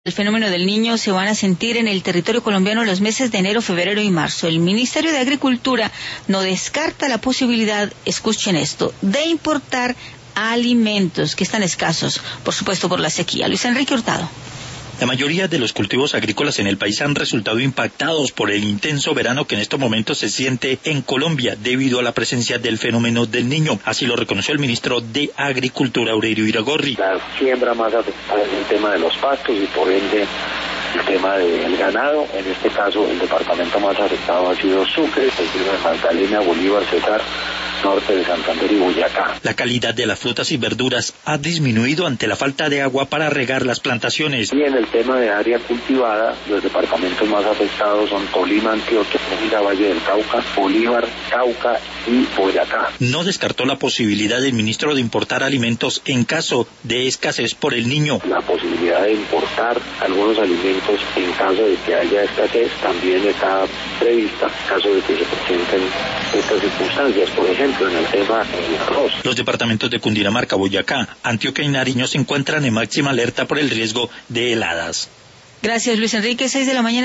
El fenómeno del Niño se van a sentir en el territorio colombiano en los meses de enero, febrero y marzo. El Ministerio de Agricultura no descarta la posibilidad, escuchen esto, de importar alimentos que están escasos, por supuesto por la sequía. Luis Enrique Hurtado. La mayoría de los cultivos agrícolas en el país han resultado impactados por el intenso verano que en estos momentos se siente en Colombia debido a la presencia del fenómeno del Niño. Así lo reconoció el ministro de Agricultura, Aurelio Iragorri. La siembra más afectada es el tema de los pastos y por ende el tema del ganado. En este caso el departamento más afectado ha sido Sucre, seguido de Magdalena, Bolívar, Cesar, norte de Santander y Boyacá. La calidad de las frutas y verduras ha disminuido ante la falta de agua para regar las plantaciones. Y en el tema de área cultivada, los departamentos más afectados son Tolima, Antioquia, Mérida, Valle del Cauca, Bolívar, Cauca y Boyacá. No descartó la posibilidad del ministro de importar alimentos en caso de escasez por el Niño. La posibilidad de importar algunos alimentos en caso de que haya escasez también está prevista en caso de que se presenten estas circunstancias. Por ejemplo, en el tema del arroz. Los departamentos de Cundinamarca, Boyacá, Antioquia y Nariño se encuentran en máxima alerta por el riesgo de heladas. Gracias, Luis Enrique. 6 de la mañana.